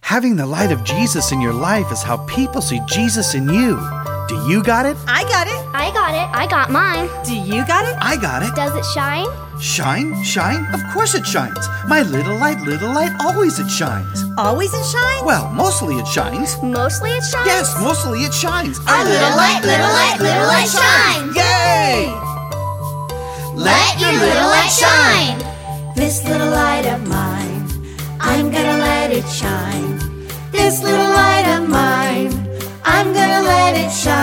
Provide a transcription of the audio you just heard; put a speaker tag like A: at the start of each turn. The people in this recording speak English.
A: Having the light of Jesus in your life is how people see Jesus in you. Do you got it?
B: I got it.
C: I got it. I got mine.
B: Do you got it?
A: I got it.
C: Does it shine?
A: Shine? Shine? Of course it shines. My little light, always it shines.
B: Always it shines?
A: Well, mostly it shines.
C: Mostly it shines?
A: Yes, mostly it shines.
D: Our little light shine.
A: Yay!
D: Let your little light shine.
E: This little light of mine, I'm gonna let it shine. This little light of mine, I'm gonna let it shine.